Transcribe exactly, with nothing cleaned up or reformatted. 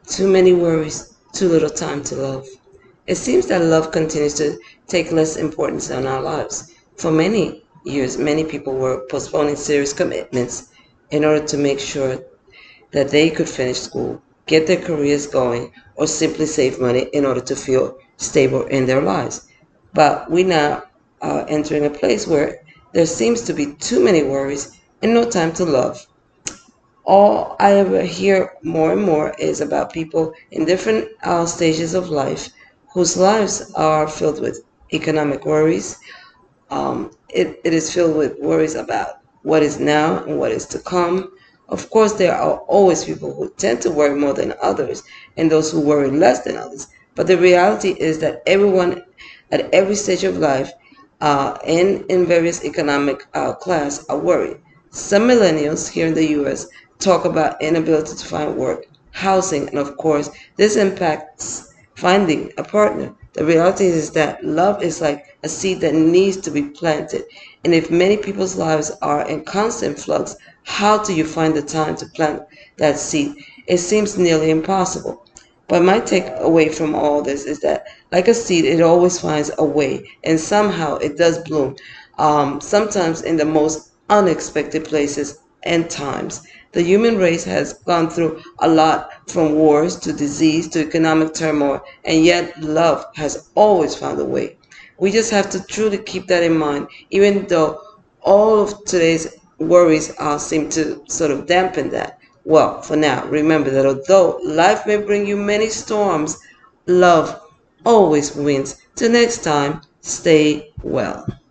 Too many worries, too little time to love. It seems that love continues to take less importance in our lives. For many years, many people were postponing serious commitments in order to make sure that they could finish school, get their careers going, or simply save money in order to feel stable in their lives. But we now are entering a place where there seems to be too many worries and no time to love. All I ever hear more and more is about people in different uh, stages of life whose lives are filled with economic worries. Um, it, it is filled with worries about what is now and what is to come. Of course, there are always people who tend to worry more than others and those who worry less than others. But the reality is that everyone at every stage of life uh, and in various economic uh, class are worried. Some millennials here in the U S talk about inability to find work, housing, and of course, this impacts finding a partner. The reality is that love is like a seed that needs to be planted. And if many people's lives are in constant flux, how do you find the time to plant that seed? It seems nearly impossible. But my takeaway from all this is that, like a seed, it always finds a way, and somehow it does bloom. Um, sometimes in the most unexpected places and times. The human race has gone through a lot, from wars to disease to economic turmoil, and yet love has always found a way. We just have to truly keep that in mind, even though all of today's worries uh, seem to sort of dampen that. Well, for now, remember that although life may bring you many storms, love always wins. Till next time, stay well.